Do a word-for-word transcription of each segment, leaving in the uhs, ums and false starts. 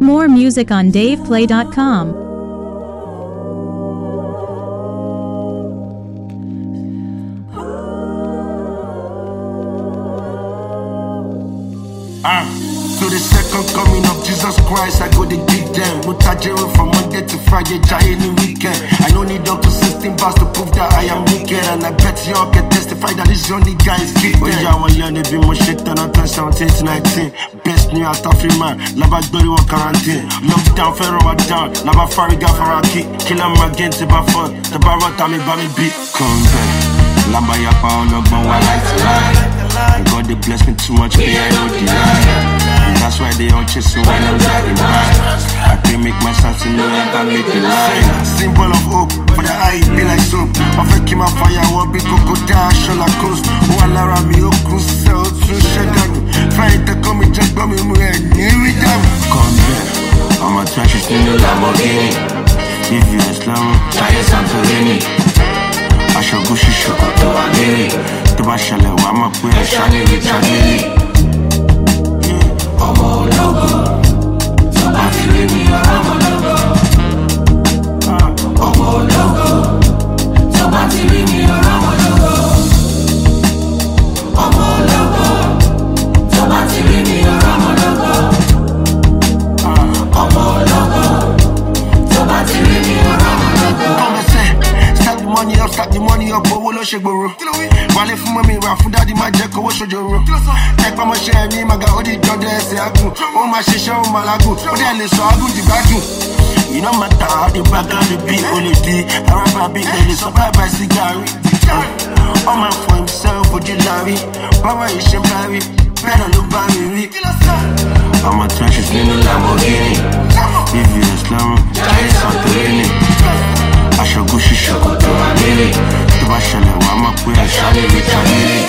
More music on dave play dot com. Ah, to the second coming of Jesus Christ, I go to dig them. Mutajero from Monday to Friday, Jai in the weekend. I don't need up to sixteen bars to prove that I am wicked. And I bet y'all can testify that this only guy is gifted. When y'all want learn, they be more shit than I turn seventeen to nineteen. Best new out of free man, Laba Glory or quarantine. Lockdown, Ferro down, Laba Fariga Faraki. Kill them again to Bafon, the Barata me Bami beat. Come back, Lamba Yapa, Logban, while I lie. God they bless me too much, me I know deny. That's why they all chasing when I'm driving by. I can make my sense to know that I make it lie. Symbol of hope, for the eye be like soap. I fake my fire, what be cocoa dash on la coast. Oh, I love me, oh, cool, sell to Shagani. Fight the coming, just come in, we're near with them. Come here, I'm a trash, it's in the Lamborghini. If you're a slam, try a Santorini. I shall go, she should go to a lady. To my chalet, I'm up with a shiny with a lady. I'm all over. Somebody leave me, I'm all over. I'm all over. Somebody leave me, I'm all over. I'm all over. Somebody leave me, I'm all over. I'm all over. Somebody leave me, I'm all over. Stack the money up, stack the money up, but we'll shake bro. Wale for mommy, for daddy, my jack, what should you roll? Take my share, me, my god, the judge, oh, my shisha, oh, my lago, oh, then so I do the vacuum. You know, my dad, the back of the beat, only the Arab beat, they survive by cigar. Oh, my for himself, would you love it? Baba is shame, baby, better look by me. I'm a trash, it's in the Lamborghini. If you're a slam, try Santorini. I shall go, she shall go to a lady. To my chalet, I'm up with a shiny with a lady.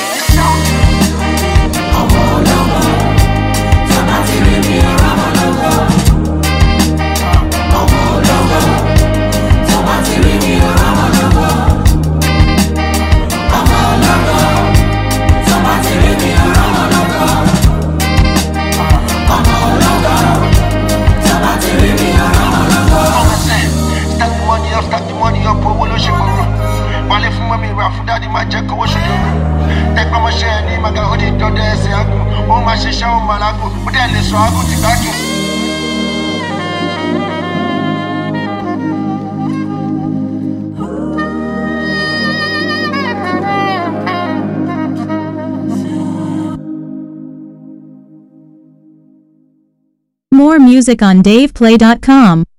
I'm all over. Somebody leave me, I'm all over. I'm all over. Somebody leave me, I'm all over. I'm all over. Somebody leave me, I'm all over. I'm all over. Somebody leave me, I'm all over. Stack the money up, stack the money up, oh, we'll shake Wale for mommy, for daddy, my jack, what should you do? Take my share, my god, the judge, oh, my shisha, oh, my lago, but then so I go to vacuum. More music on dave play dot com.